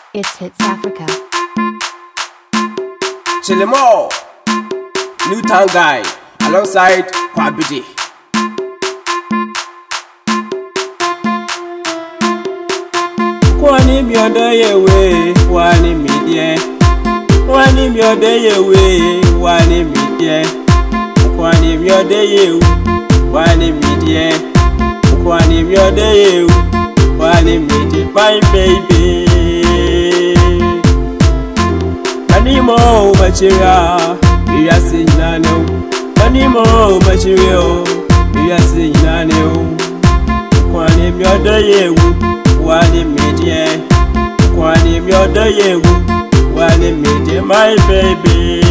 It's Hits Africa. Chilimo, New Town Guy, alongside Kwabidi. Kwani mi odo yewe, wani mi die. Kwani mi odo yewe, wani mi die. Kwani mi odo yewe, wani mi die. Kwani mi odo yewe, wani mi die. My baby. Animo material, we are seeing nano. Animo material, we are seeing nano. Kwani mi odo yewe, wani mi die. Kwani mi odo yewe, wani mi die. My baby.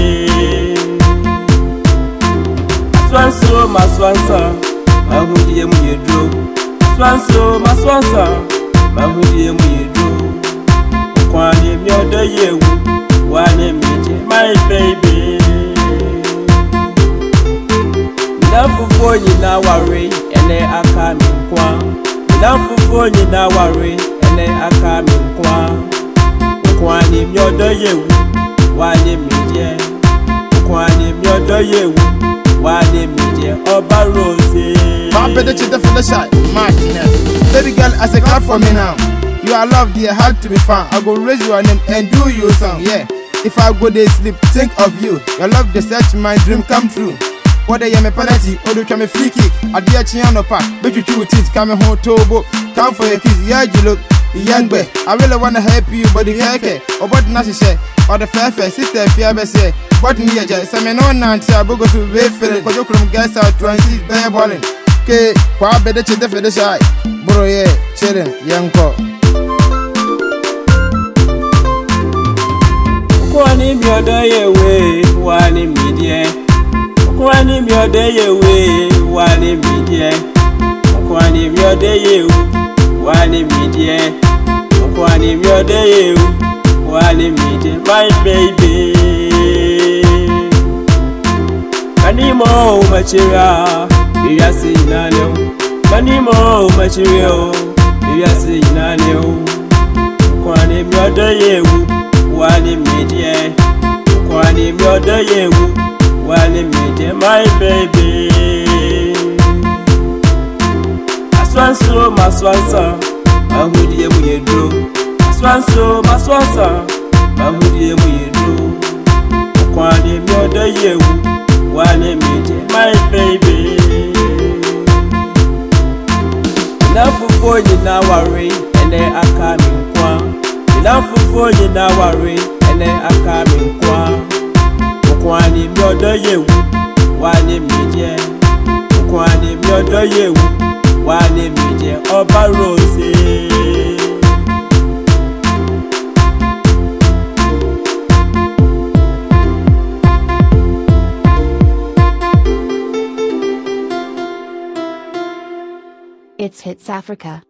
Swanso, ma swansa, ma hudie mu yedro. Swanso, ma swansa, ma hudie mu yedro. Kwani mi odo yewe, wani mi die. My baby. Nafufu nyina wari, ene aka mi nkwa. Nafufu nyina wari, ene aka mi nkwa. Kwani mi odo yewe, wani mi die. Kwani mi odo yewe, wani mi die. Oba Rose. My better cheater for the shy, Martinez. Baby girl, as a clap for me now. You are loved, dear, hard to be found. I go raise your name and do you song, yeah. If I go there sleep, think of you. Your love, the search, my dream come true. What they am a penalty, or do come a free kick. I dear Chiano Park, bet you two teeth, come home tobo. Come for your kiss, yeah, you look young boy. I really wanna help you, but the hair, or what Nasi say, or the fair sister, fear say. But near just I mean, on Nancy, I go to wait for it, because you couldn't guess out 20 bear balling. Okay, quite better cheater for the shy. Bro, yeah, children, young cop. Kwani mi odo yewe, wani mi die. Kwani mi odo yewe, wani mi die. Kwani mi odo yewe, wani mi die. Kwani mi odo yewe, wani mi die. My baby. Animo material, we are seeing nano. Animo material, we are seeing nano. Kwani mi odo yewe, wani mi die. Kwani mi odo yewe, wani mi die. My baby. Aswanso, ma swansa, ma hudie mu yedro. Aswanso, ma swansa, ma hudie mu yedro. Kwani mi odo yewe, wani mi die. My baby. Nafufu nyina wari, ene aka mi nkwa. Nafufu nyina wari, ene aka mi nkwa. Kwani mi odo yewe, wani mi die. Kwani mi odo yewe, wani mi die. Oba Rose. It's Hits Africa.